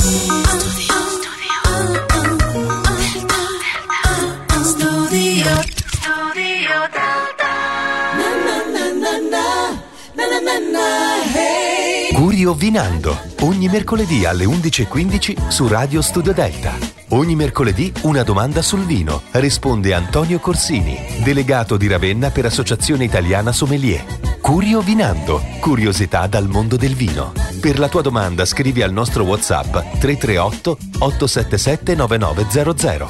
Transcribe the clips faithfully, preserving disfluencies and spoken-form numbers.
Curio Vinando, ogni mercoledì alle undici e quindici su Radio Studio Delta. Ogni mercoledì una domanda sul vino. Risponde Antonio Corsini, delegato di Ravenna per Associazione Italiana Sommelier. Curio Vinando, curiosità dal mondo del vino. Per la tua domanda scrivi al nostro WhatsApp tre tre otto otto sette sette nove nove zero zero.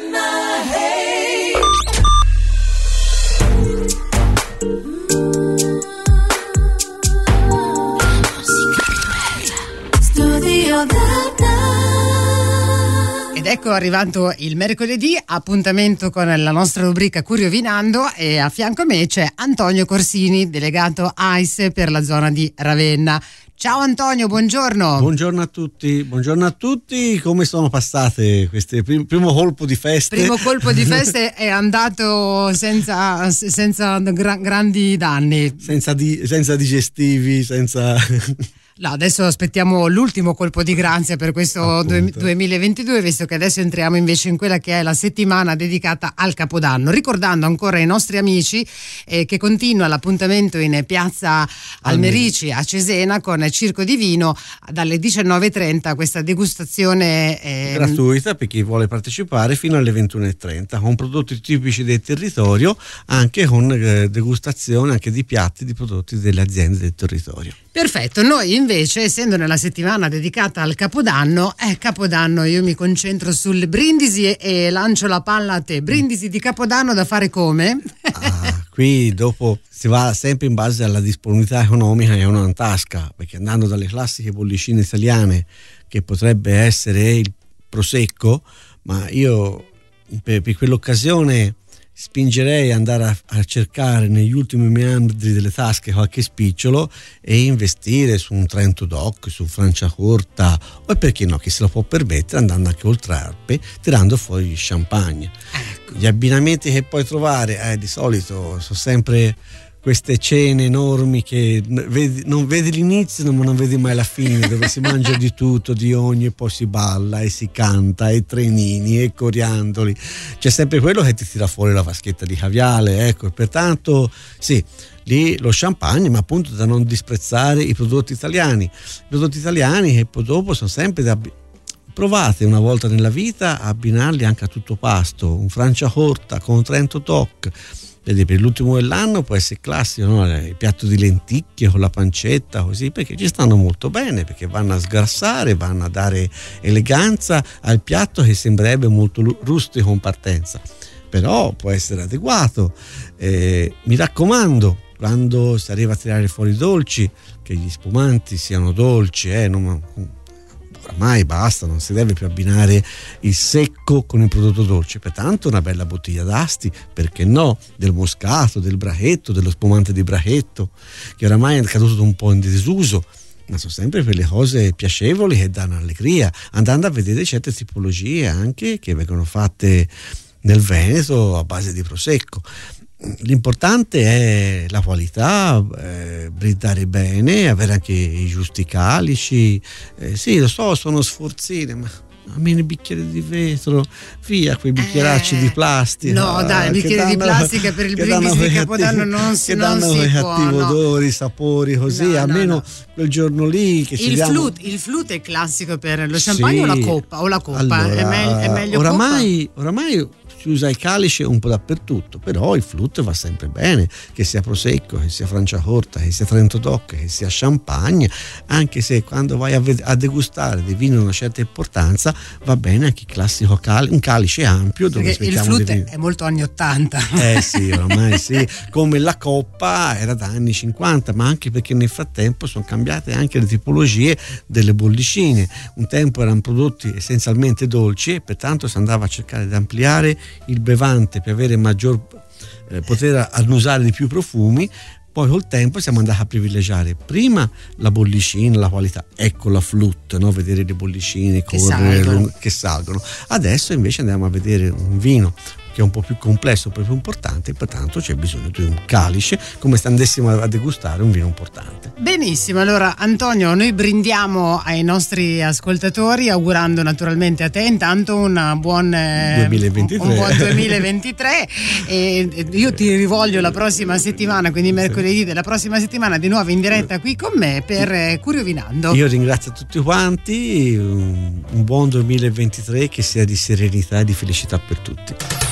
Ed ecco arrivato il mercoledì, appuntamento con la nostra rubrica Curio Vinando, e a fianco a me c'è Antonio Corsini, delegato A I S E per la zona di Ravenna. Ciao Antonio, buongiorno. Buongiorno a tutti, buongiorno a tutti. Come sono passate queste prim- primo colpo di feste? Primo colpo di feste è andato senza, senza gra- grandi danni. Senza, di- senza digestivi, senza... No, adesso aspettiamo l'ultimo colpo di grazia per questo du- duemilaventidue, visto che adesso entriamo invece in quella che è la settimana dedicata al Capodanno, ricordando ancora ai nostri amici eh, che continua l'appuntamento in piazza Almerici a Cesena con Circo di Vino dalle diciannove e trenta, questa degustazione eh, gratuita per chi vuole partecipare fino alle ventuno e trenta, con prodotti tipici del territorio, anche con eh, degustazione anche di piatti di prodotti delle aziende del territorio. Perfetto, noi invece, essendo nella settimana dedicata al Capodanno, eh, Capodanno io mi concentro sul brindisi e, e lancio la palla a te. Brindisi di Capodanno da fare come? Ah, qui dopo si va sempre in base alla disponibilità economica e una tasca, perché andando dalle classiche bollicine italiane, che potrebbe essere il prosecco, ma io per, per quell'occasione spingerei ad andare a, a cercare negli ultimi meandri delle tasche qualche spicciolo e investire su un Trento Doc, su Franciacorta, o perché no, chi se lo può permettere, andando anche oltre Alpe, tirando fuori gli champagne. Ecco. Gli abbinamenti che puoi trovare eh, di solito sono sempre queste cene enormi che vedi, non vedi l'inizio ma non vedi mai la fine, dove si mangia di tutto, di ogni, e poi si balla e si canta, e trenini e coriandoli, c'è sempre quello che ti tira fuori la vaschetta di caviale, ecco. Pertanto sì, lì lo champagne, ma appunto da non disprezzare i prodotti italiani, i prodotti italiani che poi dopo sono sempre da provate una volta nella vita a abbinarli anche a tutto pasto, un Franciacorta con un Trento Doc. Vedi, per l'ultimo dell'anno può essere classico, no? Il piatto di lenticchie con la pancetta, così, perché ci stanno molto bene, perché vanno a sgrassare, vanno a dare eleganza al piatto che sembrerebbe molto rustico in partenza, però può essere adeguato. Eh, mi raccomando, quando si arriva a tirare fuori i dolci, che gli spumanti siano dolci, eh, non, oramai basta, non si deve più abbinare il secco con il prodotto dolce. Pertanto una bella bottiglia d'Asti, perché no, del Moscato, del Brachetto, dello spumante di Brachetto, che oramai è caduto un po' in disuso, ma sono sempre per le cose piacevoli che danno allegria, andando a vedere certe tipologie anche che vengono fatte nel Veneto a base di prosecco. L'importante è la qualità, eh, brindare bene, avere anche i giusti calici. Eh, sì, lo so, sono sforzine, ma almeno i bicchieri di vetro, via quei bicchieracci eh, di plastica. No, dai, i bicchieri danno, di plastica per il brindisi di Capodanno non si, che non danno si quei può. cattivi No. odori, sapori, così, no, almeno no, no. quel giorno lì che ci il diamo... flute, il flute è classico per lo champagne, sì. o la coppa? O la coppa? Allora, è, me- è meglio oramai, coppa? Oramai si usa il calice un po' dappertutto, però il flute va sempre bene, che sia prosecco, che sia Franciacorta, che sia Trento Doc, che sia champagne, anche se quando vai a, ved- a degustare dei vini di una certa importanza va bene anche il classico cal- un calice ampio dove perché il flute è molto anni ottanta. Eh sì, oramai sì, come la coppa era da anni cinquanta, ma anche perché nel frattempo sono cambiate anche le tipologie delle bollicine. Un tempo erano prodotti essenzialmente dolci e pertanto si andava a cercare di ampliare il bevante per avere maggior eh, poter annusare di più profumi. Poi col tempo siamo andati a privilegiare prima la bollicina, la qualità, ecco la flute, no? Vedere le bollicine che correre salgono. Lung- che salgono. Adesso invece andiamo a vedere un vino che è un po' più complesso, un po' più importante, pertanto c'è bisogno di un calice, come se andessimo a degustare un vino importante. Benissimo, allora Antonio, noi brindiamo ai nostri ascoltatori, augurando naturalmente a te intanto una buon, eh, duemilaventitré. un buon duemilaventitré e io ti rivoglio la prossima settimana, quindi mercoledì della prossima settimana di nuovo in diretta qui con me per eh, Curiovinando. Io ringrazio tutti quanti, un, un buon duemilaventitré che sia di serenità e di felicità per tutti.